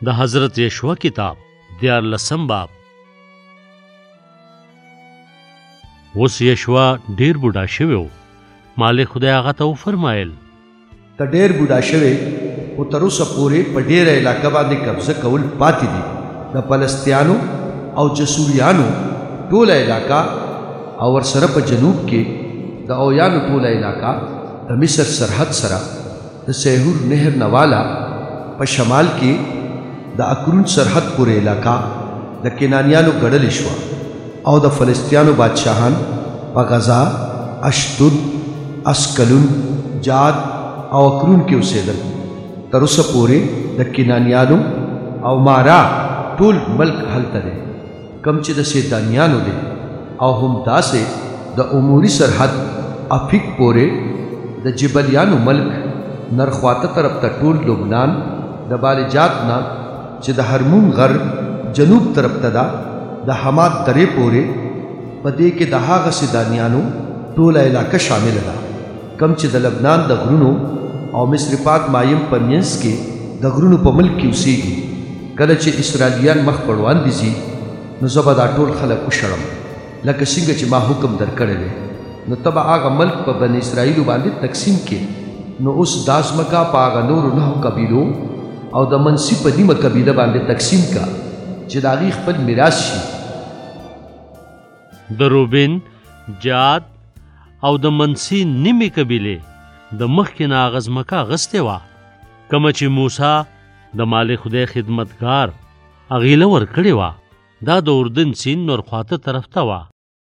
د حضرت یشوع کتاب 14 باب. اوس یشوع ډیر بوډا شوی و. مالک خدای هغه ته وفرمایل ته ډیر بوډا شوی او تر اوسه پورې په ډیره علاقه باندې قبضه کول پاتې دي. د فلسطینیانو او جسوریانو ټوله علاقه او ورسره په جنوب کې د اویانو ټوله علاقه د مصر سرحد سره د سیهور نهر نواله په شمال کې د اکرون سرحد پورې علاقه د کنانیانو ګډل شو او د فلسطینیانو بادشاهان په غزا، اشدود، اسکلون، جاد او اکرون کې اوسېدل. تر اوسه پورې د کنانیانو او مارا ټول ملک هلته دی کم چې د سیدانیانو دی او هم داسې د عموري سرحد افیق پورې د جبلیانو ملک نرخواته طرف ته ټول لبنان د بالجات نه چې د هرمون غر جنوب طرف ته ده د حماد درې پورې په دې کې د هغه سیدانیانو ټوله علاقه شامل ده کم چې د لبنان د غرونو او مصر پاک مایم په منځ کې د غرونو په ملک کې اوسېږي. کله چې اسرائیلیان مخ پر وړاندې ځي نو زه به دا ټول خلک وشړم لکه څنګه چې ما حکم درکړی دی. نو ته به هغه ملک په بني اسرائیلو باندې تقسیم کې. نو اوس دا ځمکه په هغه نورو 9 قبیلو او د منسی په نیمه قبیله باندې تقسیم کا چې د هغې خپل میراث شي. د روبین، جاد او د منسی نیمې قبیلې د مخکې نه هغه ځمکه اخیستې وه کومه چې موسی د مالک خدای خدمتګار هغې له ورکړې وه. دا د اردن سیند نورخواته طرف ته وه.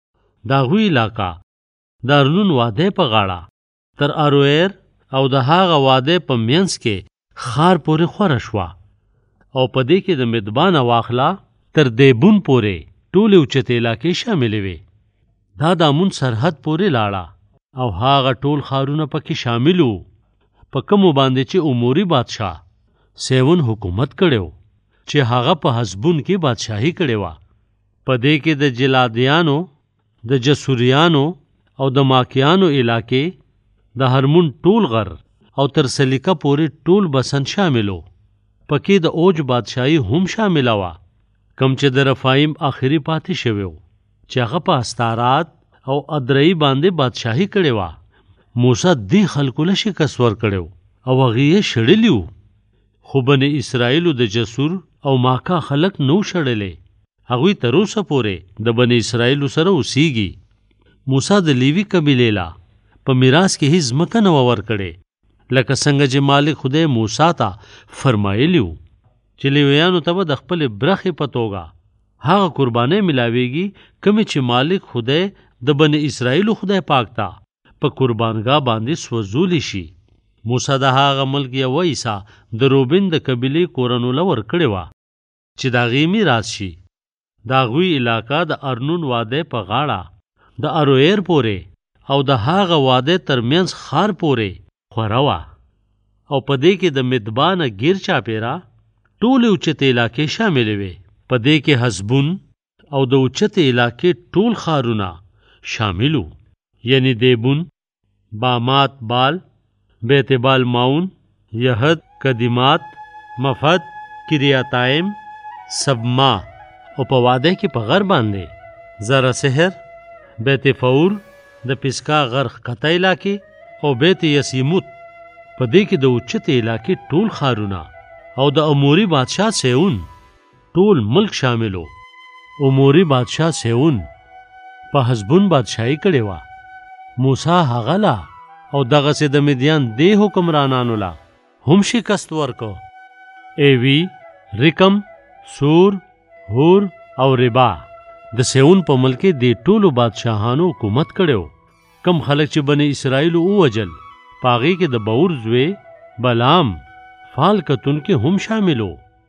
د هغوی علاقه د ارنون واده په غاړه تر ارویر او د هغه واده په منځ کې خار پورې خوره شوه او په دې کې د مدبان واخلا تر دیبون پورې ټولې اوچتې علاقې شاملې وې. دا د امون سرحد پورې لاړه او هغه ټول ښارونه پکې شامل وو په کومو باندې چې عموري بادشاه سیون حکومت کړی چې هغه په حزبون کې بادشاهي کړې وه. په دې کې د جلادیانو، د جسوریانو او د ماکیانو علاقې د هرمون ټول غر او تر سلیقه پورې ټول بسن شاملو. پکې د اوج بادشاهي هم شامله وه کم چې د رفایم آخري پاتې شوی و چې هغه په استارات او ادرئی باندې بادشاهي کړې وه. موسی دې خلکو له شکست ورکړی او هغې یې شړلي وو. خو بني اسرائیلو د جسور او ماکا خلک نو شړلی. هغوی تر اوسه پورې د بني اسرائیلو سره اوسیږي. موسی د لیوي قبیلې له په میراث کې هیڅ ځمکه نه وه ورکړې لکه څنګه چې مالک خدای موسی ته فرمایلي وو چې لیویانو ته به د خپلې برخې په توګه هغه قربانۍ ملاویږي کومې چې مالک خدای د بني اسرائیلو خدای پاک ته په قربانګاه باندې سوځولی شي. موسی د هغه ملک یوه حصه د روبین د قبیلې کورنو له ورکړې وه چې د هغې میراث شي. د هغوی علاقه د ارنون واده په غاړه د ارویر پورې او د هغه واده ترمنځ خار پورې خوره وه او په دې کې د مدبانه ګیر چاپیره ټولې اوچتې علاقې شاملې وې. په دې کې حزبون او د اوچتې علاقې ټول ښارونه شامل وو، یعنی دیبون، بامات بال، بیت بال ماون، یهد، قدیمات، مفد، کریاتائم، سبما او په واده کې په غر باندې زره سحر، بیت فور، د پسکا غر ښکته علاقې او بیت یسیموت. په دې کې د اوچتې علاقې ټول ښارونه او د اموري بادشاه سیون ټول ملک شاملو. اموري بادشاه سیون په حزبون بادشاهي کړې وه. موسی هغه له او دغسې د مدیان دې حکمرانانو له هم شکست ورکو. ایوی، رکم، سور، هور او ربا د سیون په ملک دې ټولو بادشاهانو حکومت کړی. کم خلک چې بني اسرائیلو ووجل په هغې کې د بور زوی بلام فال کتونکي هم شاملو.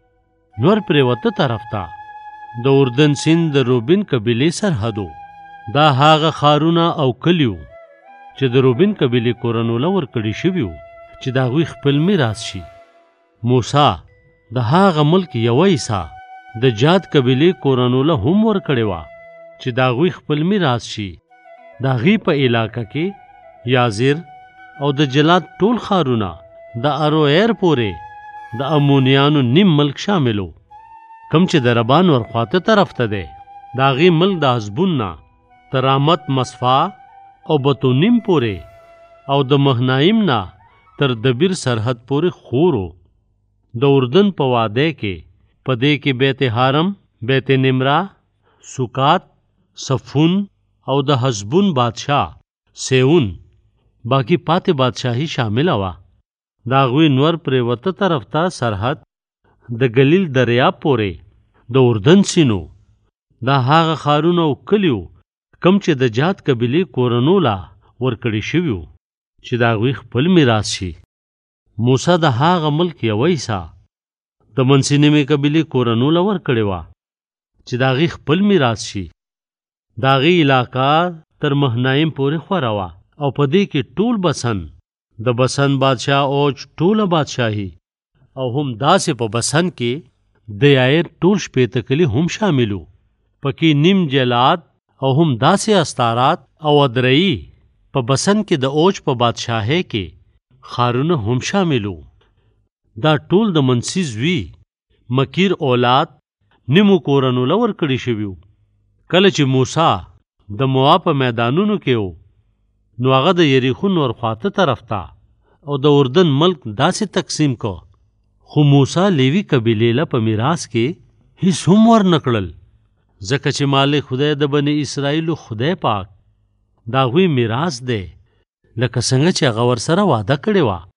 نور پرېوته طرف ته د اردن سیند د روبین قبیلې سرحدو. دا هغه ښارونه او کلیو چې د روبین قبیلې کورنو له ورکړي شوي وو چې د هغوی خپل میراث شي. موسی د هغه ملک یوه حصه د جاد قبیلې کورنو له هم ورکړې وه چې د هغوی خپل میراث شي. د هغې په علاقه کې یازر او د جلاد ټول ښارونه د ارویر پورې د امونیانو نیم ملک شاملو، کم چې د ربان ورخواته طرف ته دی. د هغې ملک د حزبون نه تر رامت مصفا او بطونیم پورې او د مهنایم نه تر دبیر سرحد پورې خورو. د اردن په واده کې په دې کې بیت حرم، بیت نمرا، سکات، صفون او د حزبون بادشاہ سیون باقی پاتې بادشاہي شامله وه. د هغوی نور پرېوته طرف ته سرحد د گلیل دریاب پورې د اردن سینو. دا هغه ښارونه او کلیو کم چې د جاد قبیلې کورنو لا ورکړي شوي وو چې د هغوی خپل میراث شي. موسی د هغه ملک یوه حصه د منسي نیمې قبیلې کورنو له ورکړې وه چې د هغې خپل میراث شي. د هغې علاقه تر مهنایم پورې خوره وه او په دې کې ټول بسن، د بسن بادشاه اوج ټوله بادشاهي، او هم داسې په بسن کې د یایر ټول 14 کلي هم شاملو. پکې نیم جلاد او هم داسې استارات او ادرئی په بسن کې د اوج په بادشاهۍ کې ښارونه هم شاملو. دا ټول د منسي زوی مکیر اولاد نیمو کورنو له ورکړي شوي وو. کله چې موسی د مواب په میدانونو کې و، نو هغه د یریخو نورخواته طرف ته او د اردن ملک داسې تقسیم کو، خو موسی لیوي قبیلې له په میراث کې هیڅ هم ورنکړل، ځکه چې مالک خدای د بني اسرائیلو خدای پاک د هغوی میراث دی، لکه څنګه چې هغه ورسره وعده کړې وه.